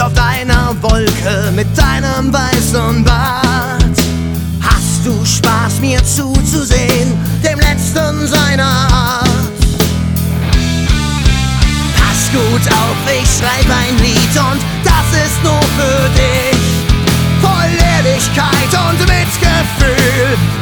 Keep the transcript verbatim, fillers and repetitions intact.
auf deiner Wolke mit deinem weißen Bart. Hast du Spaß, mir zuzusehen, dem letzten seiner Art? Pass gut auf, ich schreib ein Lied und das ist nur für dich. Voll Ehrlichkeit und Mitgefühl.